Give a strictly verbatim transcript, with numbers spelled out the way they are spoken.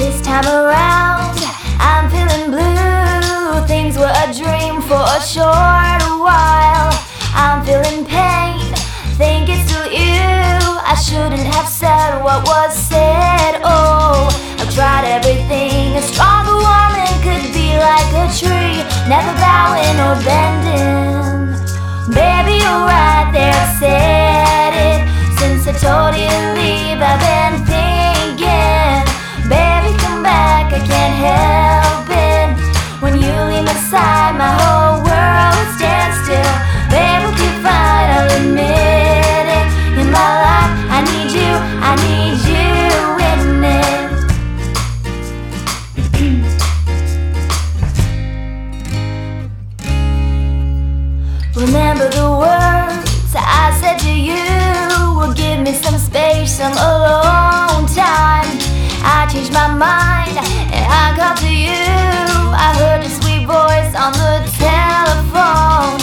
This time around, I'm feeling blue. Things were a dream for a short while. I'm feeling pain, think it's still you. I shouldn't have said what was said. Oh, I've tried everything a stronger woman could be, like a tree, never bowing or bending. Baby, you're right there, I said it. Since I told you to leave, I've been thinking, baby, come back, I can't help it. When you leave my side, my whole world stands still. Baby, we'll be fine, I'll admit it. In my life, I need you, I need you in it. Remember the words I said to you, will give me some space, some alone time. I changed my mind and I got to you. I heard your sweet voice on the telephone.